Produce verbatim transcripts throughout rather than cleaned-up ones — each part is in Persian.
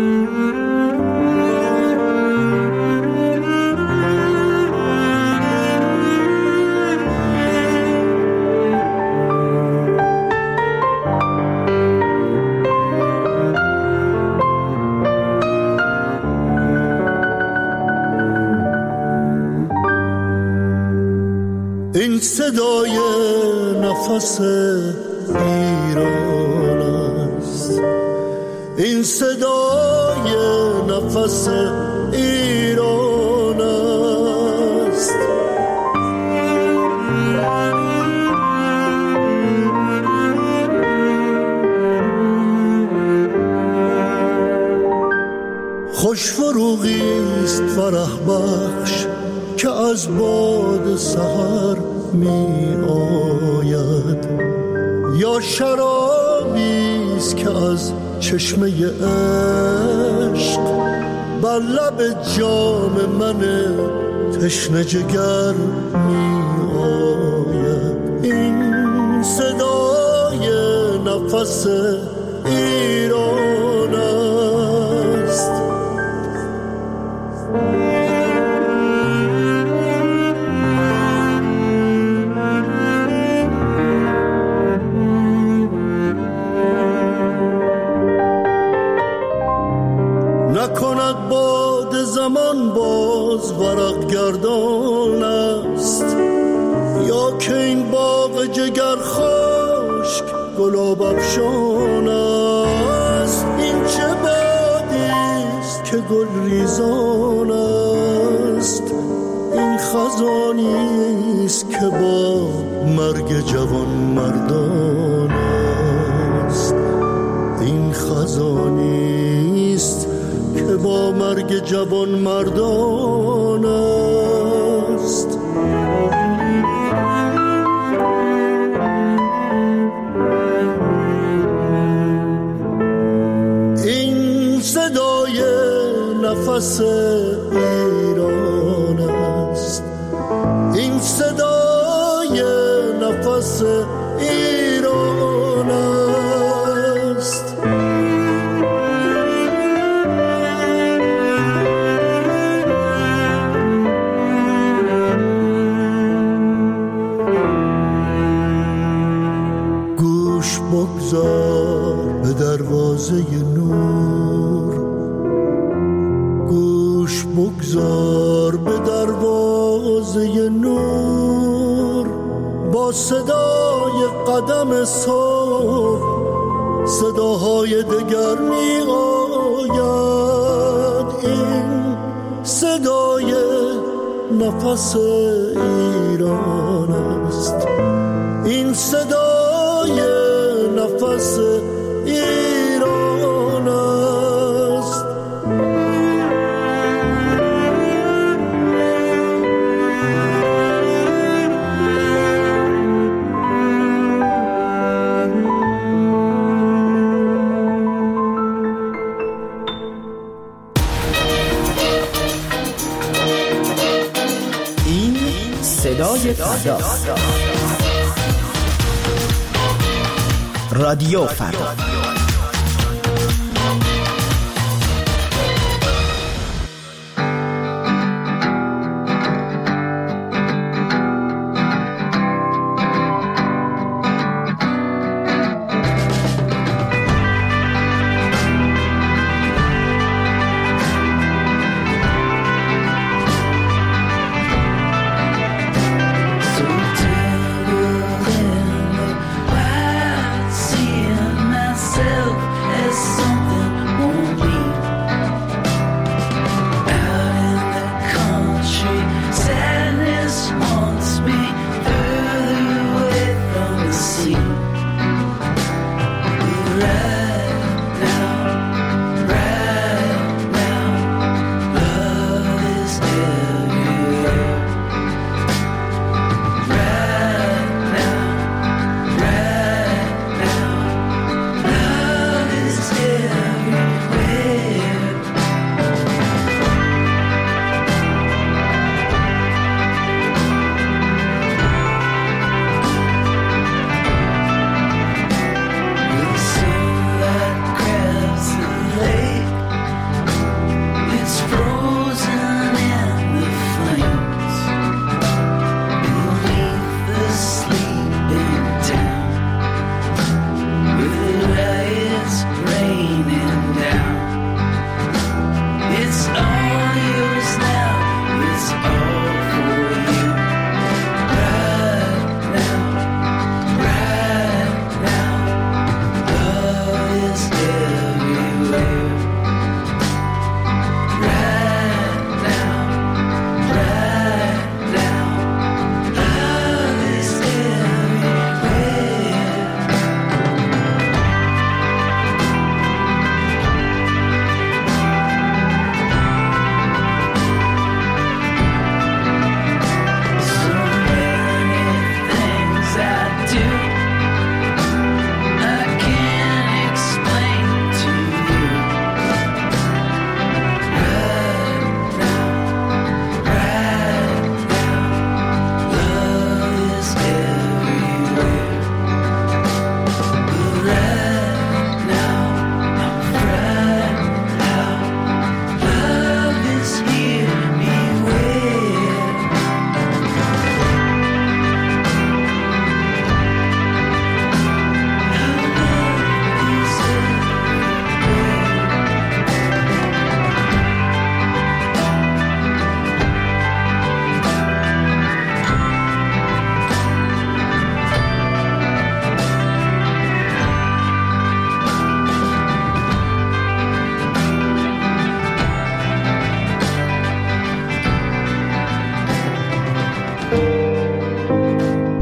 این صدای نفس ایران است، این صدای نفس ایران است. خوش فروغی است فرح بخش که از باد سحر می آید، یا شرابی است که از چشمه عشق بر لب جام من تشنه جگر می آید. این صدای نفس ایران است. نکند باد زمان باز ورق گردان است، یا که این باغ جگر خشک گلاب افشان است. این چه بادی است که گل ریزان است، این خزانی است که با مرگ جوان مردان است. این خزانی است که با مرگ جوان مردان است. این صدای نفس ایران است، این صدای نفس ایران است. گوش بگذار به دروازه نور، گوش بگذار به دروازه نور. با صدای قدم صبح صداهای دگر می آید. این صدای نفس ایران است، این صدای نفس ایران است. این صدای فردا، رادیو فردا. Myself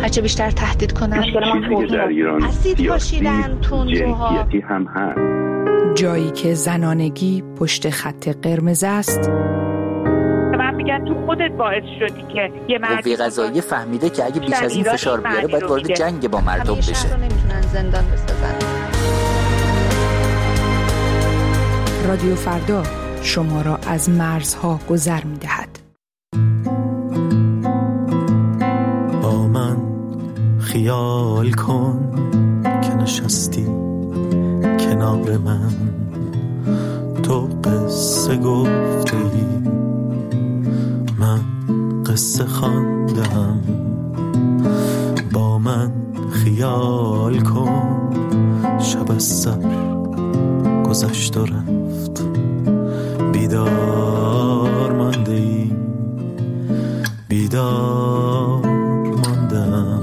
هرچه بیشتر تهدید کنن. مشکل ما چیزی در ایران اسید پاشیدن، تندروها، جنسیتی هم هست. جایی که زنانگی پشت خط قرمز است. من میگن تو خودت باعث شدی که یه مردی قوه قضاییه فهمیده که اگه بیش از این فشار بیاره باید وارد جنگ با مردم بشه. شهر رو نمیتونن زندان بسازن. رادیو فردا شما را از مرزها گذر می‌دهد. با من خیال کن که نشستی کنار من، تو قصه گفته ای، من قصه خواندم. با من خیال کن شب از سر گذشت و رفت، بیدار مانده ای، بیدار ماندم.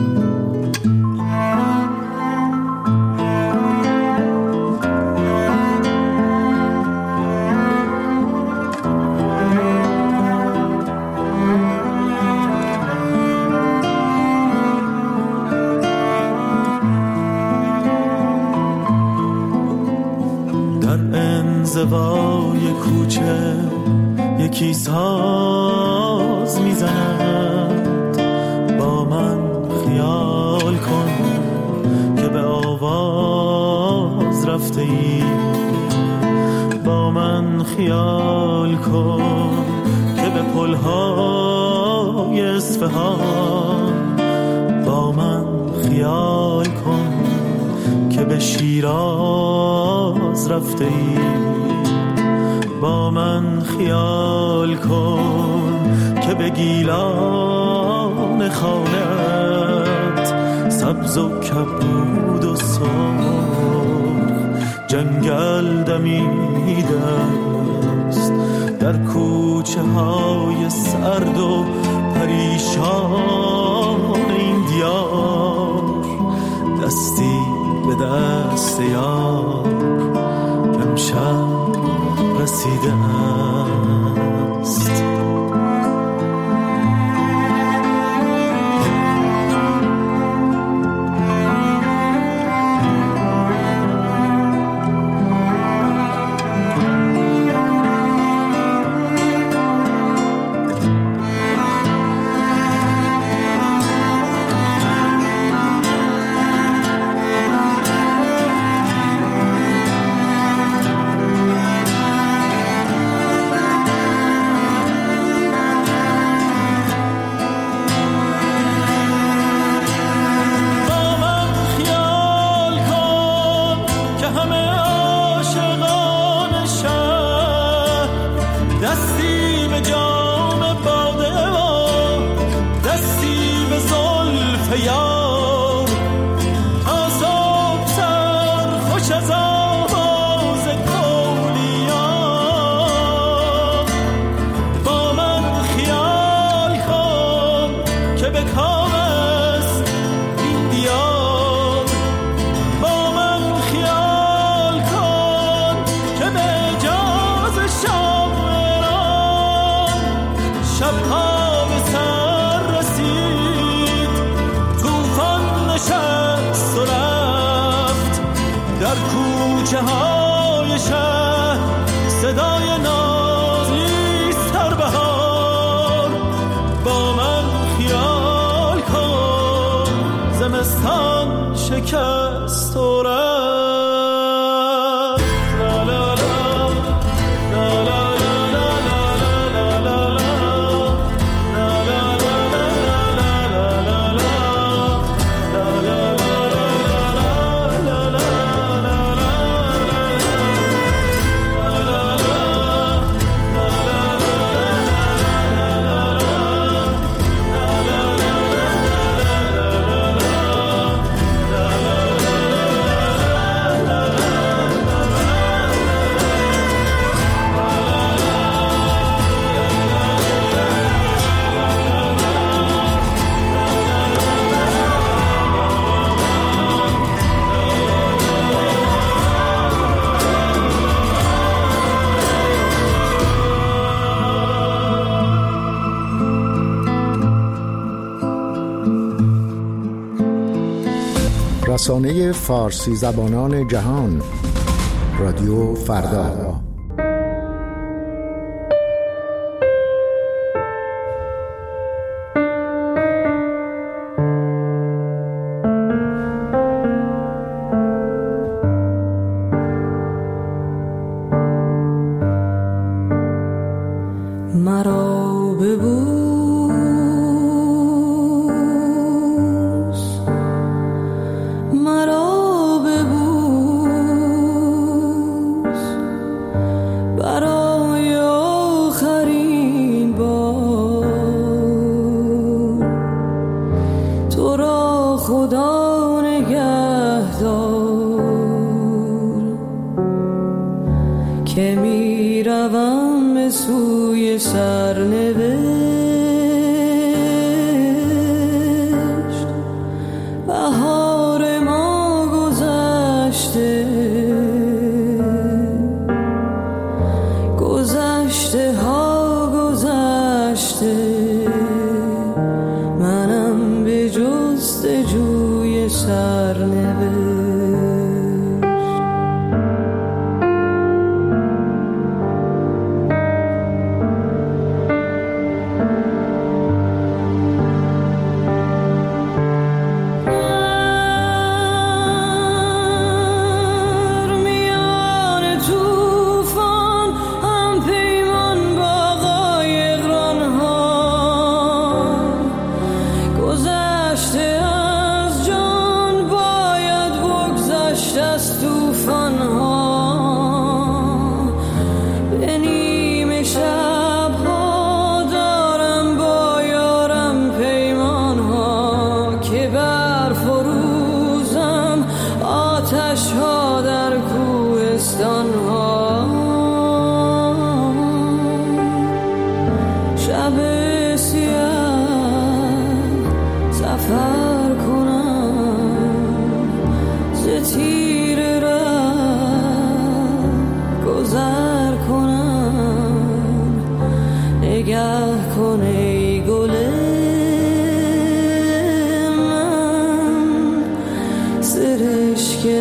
انزوای کوچه یکی ساز میزند، با من خیال کن که به آواز رفته ای، با من خیال کن که به پلهای اصفهان، با من خیال کن که به شیراز رفته ای، با من خیال کن که به گیلان خانت سبز و کبود و سرخ جنگل دمیده است، در کوچه های سرد و پریشان این دیار، دستی به دست یار امشب رسیده است. شکست و رفت، لا لا لا لا لا رسانه فارسی زبانان جهان، رادیو فردا. مرا ببوس، مرا ببوس، برای آخرین بار. تو را خدا نگهدار که می روم به سوی سرنوشت. بهار ما گذشته، گذشته ها گذشته، منم به جستجوی سرنوشت.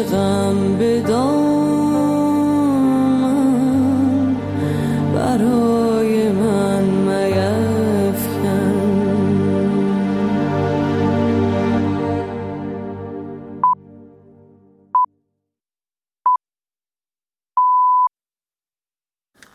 غم به دامن برای